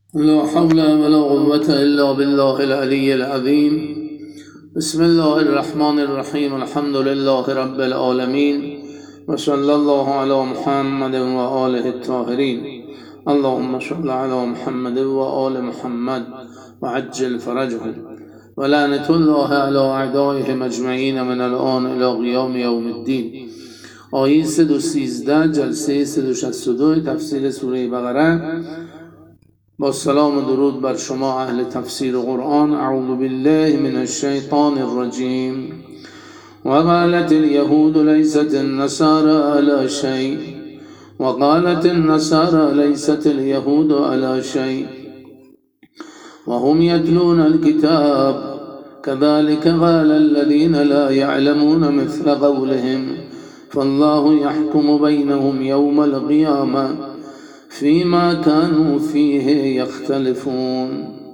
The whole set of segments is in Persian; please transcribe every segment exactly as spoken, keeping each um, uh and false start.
لا حول ولا قوة إلا بالله العلي العظيم. بسم الله الرحمن الرحيم. الحمد لله رب العالمين، وصلى الله على محمد وآله الطاهرين. اللهم صل على محمد وآل محمد وعجل فرجهم، ولعنة الله على أعدائهم أجمعين من الآن إلى قيام يوم الدين. آیه صد و سیزده جلسه صد و شصت و دو تفسیر سوره بقره. با سلام و درود بر شما اهل تفسیر قرآن. اعوذ بالله من الشیطان الرجیم. وقالت اليهود ليست النصارى على شيء وقالت النصارى ليست اليهود على شيء وهم يتلون الكتاب كذلك قال الذين لا يعلمون مثل قولهم فالله يحكم بينهم يوم القيامة فيما كانوا فيه يختلفون.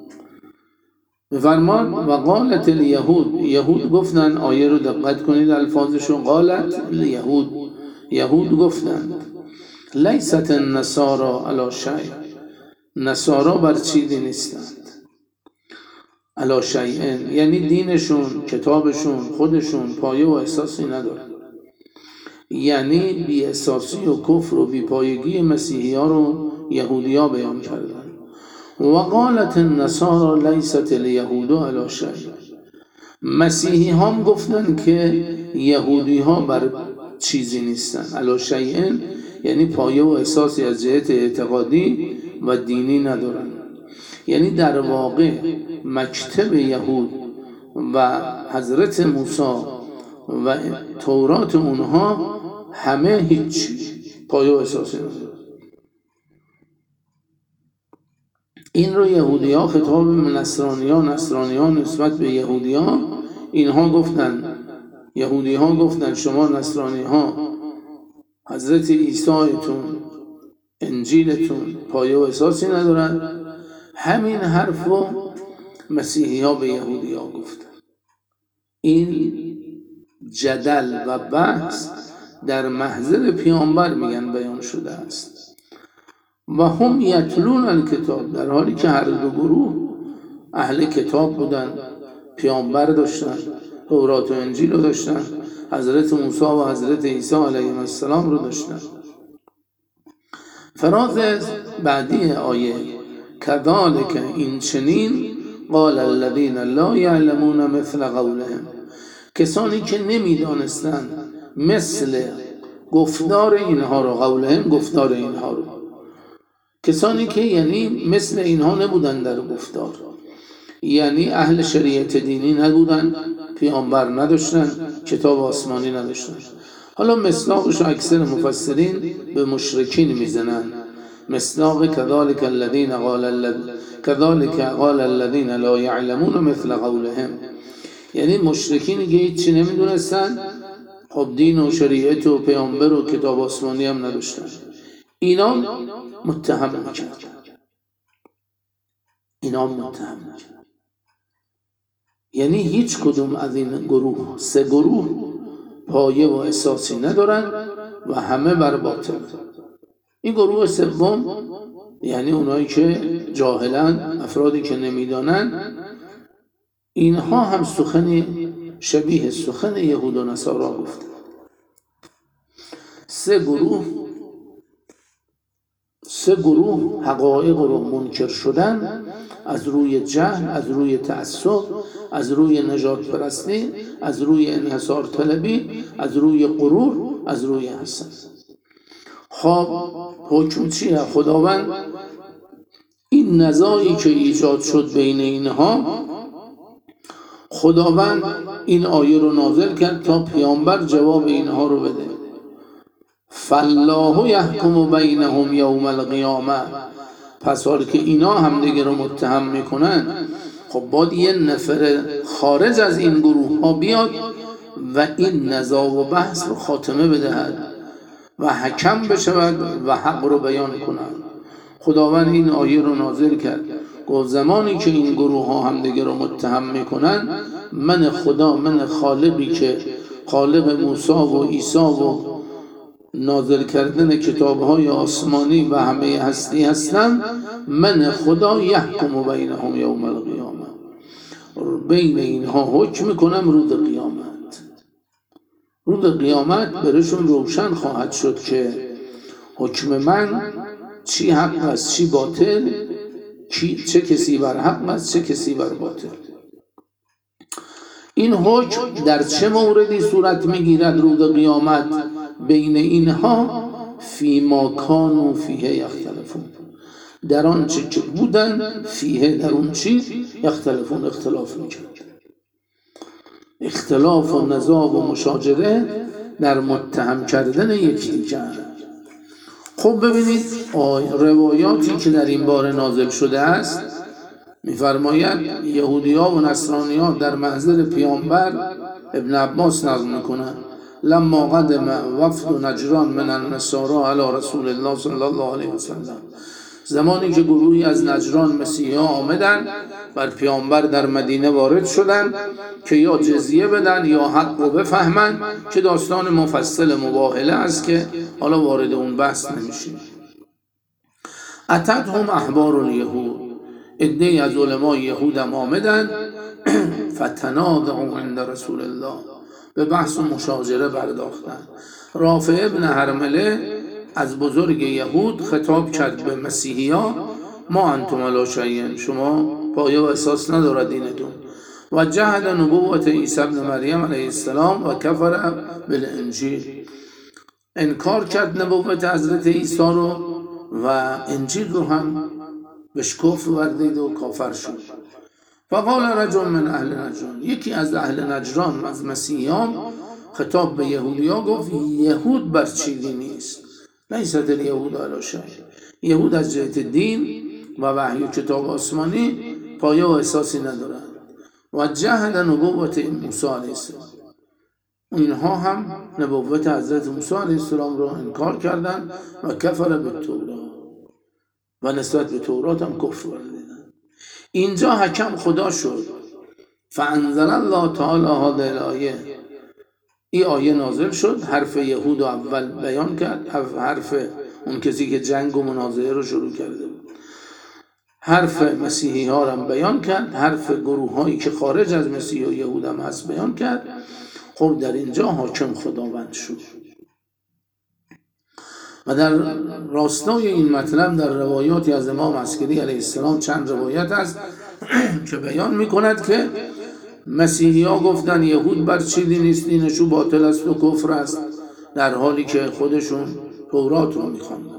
بفرمان وقالت اليهود، یهود گفتند. آیه رو دقت کنید الفاظشو. قالت اليهود، یهود گفتند لیست النصارى علی شیء، نصارا بر چیزی نیستند. علی شیء یعنی دینشون، کتابشون، خودشون پایه و اساسی ندارن. یعنی بی اساسی و کفر و بی پایگی مسیحی ها رو یهودی ها بیان کردن. و قالت النصارى لیست الیهود علی شیء، مسیحی هم گفتن که یهودی ها بر چیزی نیستن. علی شیء یعنی پایه و اساسی از جهت اعتقادی و دینی ندارن. یعنی در واقع مکتب یهود و حضرت موسی و تورات اونها همه هیچی، پایه و اساسی ندارن. این رو یهودی ها خطاب به نصرانی ها نصرانی ها نسبت به یهودی ها اینها گفتن، یهودی ها گفتن شما نصرانی ها حضرت عیسیتون، انجیلتون پایه و اساسی ندارن. همین حرف رو مسیحی ها به یهودی ها گفتن. این جدل و بحث در محضر پیامبر میگن بیان شده است. و هم یتلون الکتاب، در حالی که هر دو گروه اهل کتاب بودن، پیامبر داشتن، تورات و انجیل رو داشتن، حضرت موسی و حضرت عیسی علیهم السلام رو داشتن. فراز بعدی آیه کذالک، این چنین، قال الذین لا یعلمون مثل قولهم، کسانی که نمیدانستند مثل گفتار اینها رو، قولهم گفتار اینها رو، کسانی که یعنی مثل اینها نبودن در گفتار، یعنی اهل شریعت دینی نبودن، پیامبر نداشتن، کتاب آسمانی نداشتن. حالا مصداقش اکثر مفسرین به مشرکین میزنن. مصداق کذالک الذین قال کذالک قال الذین لا یعلمون مثل قولهم، یعنی مشرکین که هیچی نمیدونستن، خب دین و شریعت و پیامبر و کتاب آسمانی هم نداشتن. اینا متهم میکرد، اینا متهم میکرد. یعنی هیچ کدوم از این گروه، سه گروه، پایه و اساسی ندارن و همه بر باطل. این گروه سوم یعنی اونایی که جاهلن، افرادی که نمیدانن، اینها هم سخن شبیه سخن یهود و نصارا گفتن. سه گروه سه گروه حقایق رو منکر شدن، از روی جهل، از روی تعصب، از روی نجات پرستی، از روی انحصار طلبی، از روی غرور، از روی حسد. خب حکم چیه؟ خداوند این نزاعی که ایجاد شد بین اینها، خداوند این آیه رو نازل کرد تا پیامبر جواب اینها رو بده. فالله یحکم بینهم یوم القیامه، پس حال که اینا همدیگه رو متهم میکنن، خب باید یه نفر خارج از این گروه ها بیاد و این نزاع و بحث رو خاتمه بدهد و حکم بشود و حق رو بیان کند. خداوند این آیه رو نازل کرد، گفت زمانی که این گروه ها همدیگه رو متهم میکنن، من خدا، من خالقی که خالق موسی و عیسی و نازل کردن کتاب‌های آسمانی و همه هستی هستند، من خدا یحکم بینهم یوم القیامه، بین اینها حکم میکنم روز قیامت. روز قیامت برشون روشن خواهد شد که حکم من چی حق است چی باطل، چه کسی بر حق است چه کسی بر باطل. این حکم در چه موردی صورت میگیرد روز قیامت؟ بین اینها فیما کانوا فیه یختلفون، در آن چه که بودن، فیه در اون چی، یختلفون اختلاف میکرد. اختلاف و نزاع و مشاجره در متهم کردن یکدیگر. خب ببینید روایاتی که در این باره نازل شده است میفرماید یهودی‌ها و نصرانی‌ها در محضر پیامبر، ابن عباس نقل میکنند، لما قدم وفد نجران من النصارى علی رسول الله صلی الله علیه وسلم، زمانی که گروهی از نجران مسیحی‌ها آمدند بر پیامبر در مدینه وارد شدند که یا جزیه بدن یا حق رو بفهمند، که داستان مفصل مباهله است که حالا وارد اون بحث نمیشیم. اتتهم احبار الیهود، عده‌ای از علمای یهود هم آمدند، فتنازعوا عند رسول الله، به بحث و مشاجره پرداختند. رافع ابن هرمله از بزرگ یهود خطاب کرد به مسیحیان، ما انتم علی شیء، شما پایه و اساس ندارد دینتون. و جحد نبوت عیسی ابن مریم علیه السلام و کفر بالانجیل، انکار کرد نبوت حضرت عیسی رو و انجیل رو هم بشکف ورزید و کافر شد. فقال رجل من اهل نجران، یکی از اهل نجران از مسیحیان خطاب به یهودیا گفت یهود بر چی دینی است؟ لیست الیهود علی شیء، یهود از جهت دین و وحی و کتاب آسمانی پایه و اساسی ندارند. و جحد نبوت موسی علیه السلام، اینها هم نبوت حضرت موسی علیه السلام را انکار کردند و کفر بالتورات، و نسبت به تورات هم کفر ورزیدند. اینجا حکم خدا شد. فانزل الله تعالی هذه الآیه، این آیه نازل شد، حرف یهود رو اول بیان کرد، حرف اون کسی که جنگ و مناظره رو شروع کرده بود، حرف مسیحی ها رو بیان کرد، حرف گروه هایی که خارج از مسیح و یهود هم هست بیان کرد. خب در اینجا حاکم خداوند شد. و در راستای این مطلب در روایاتی از امام عسکری علیه السلام چند روایت است که بیان میکند که مسیحی ها گفتن یهود بر چی دین است، دینشون باطل است و کفر است، در حالی که خودشون تورات رو میخواندن.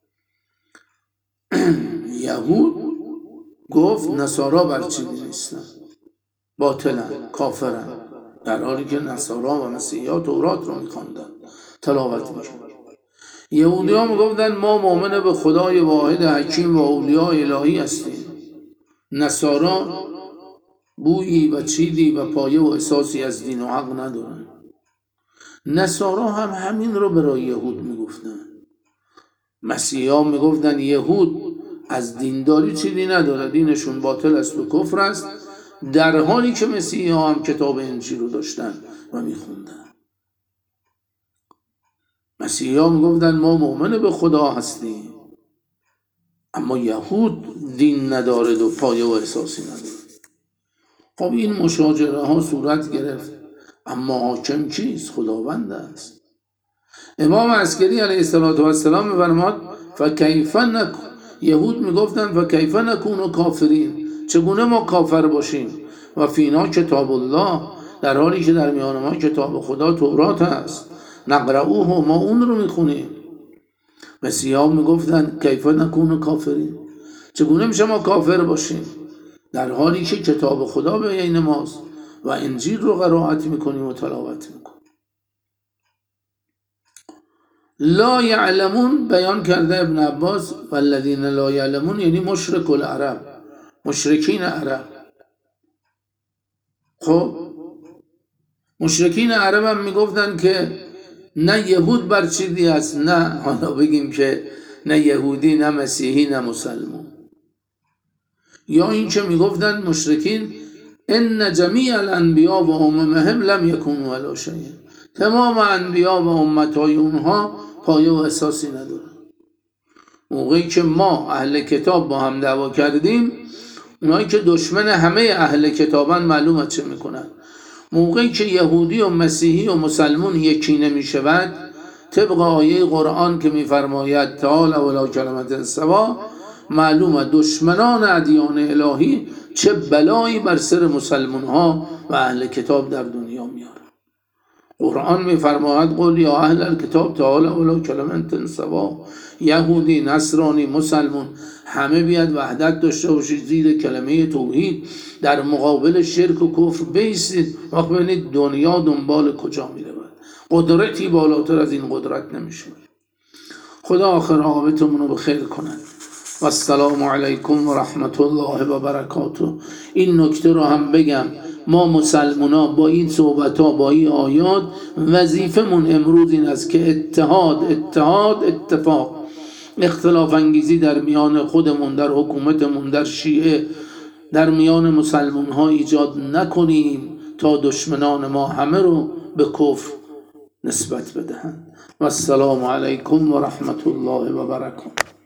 یهود گفت نصارا بر چی دین هستن، باطلن، کافرن، در حالی که نصارا و مسیحی ها تورات رو میخواندن، تلاوت میکردن. یهودی ها میگفتن ما مؤمن به خدای واحد حکیم و اولیاء الهی هستیم. نصارا بویی و چیدی و پایه و اساسی از دین و حق ندارن. نصارا هم همین رو برای یهود میگفتن. مسیحی ها میگفتن یهود از دینداری چیزی نداره، دینشون باطل است و کفر است، در حالی که مسیحی ها هم کتاب انجیل رو داشتن و میخوندن. مسیحی ها میگفتن ما مؤمن به خدا هستیم، اما یهود دین نداره و پایه و اساسی نداره. خب این مشاجره ها صورت گرفت، اما حاکم کیست؟ خداوند است. امام عسکری علیه السلام میفرماد فکیف نکون، یهود میگفتن فکیف نکون کافرین، چگونه ما کافر باشیم و فینا کتاب الله، در حالی که در میان ما کتاب خدا تورات است، نقرؤه، ما اون رو میخونیم. مسیحا میگفتن کیف نکون کافرین، چگونه میشه ما کافر باشیم در حالی که کتاب خدا بین ماست و انجیل رو قرائت میکنیم و تلاوت میکنیم. لا یعلمون بیان کرده ابن عباس، والذین لا یعلمون یعنی مشرک العرب، مشرکین عرب. خب مشرکین عرب هم میگفتن که نه یهود بر چیزی هست، نه حالا بگیم که نه یهودی نه مسیحی نه مسلمان. یا این که میگفتن مشرکین ان جمیع الانبیاء و اممهم لم یکونوا علی شیء، تمام انبیا و امتهای اونها پایه و اساسی نداره. موقعی که ما اهل کتاب با هم دعوا کردیم، اونایی که دشمن همه اهل کتابن معلومه چه میکنن. موقعی که یهودی و مسیحی و مسلمون یکی نمیشود، طبق آیه قرآن که میفرماید تعالی الی کلمة سوا، معلومه دشمنان ادیان الهی چه بلایی بر سر مسلمان ها و اهل کتاب در دنیا میاره. قرآن میفرماید قل یا اهل الکتاب تعالی الی کلمة سوا، یهودی، نصرانی، مسلمون، همه بیاد وحدت داشته باشید زیر کلمه توحید، در مقابل شرک و کفر بیستید. وقت ببینید دنیا دنبال کجا میره، قدرتی بالاتر از این قدرت نمیشه. خدا آخر عاقبتمون رو بخیر کنند. و السلام علیکم و رحمت الله و برکاته. این نکته رو هم بگم، ما مسلمان ها با این صحبت ها، با این آیات، وظیفمون امروز این است که اتحاد اتحاد اتفاق، اختلاف انگیزی در میان خودمون، در حکومتمون، در شیعه، در میان مسلمان ها ایجاد نکنیم تا دشمنان ما همه رو به کفر نسبت بدهند. و السلام علیکم و رحمت الله و برکاته.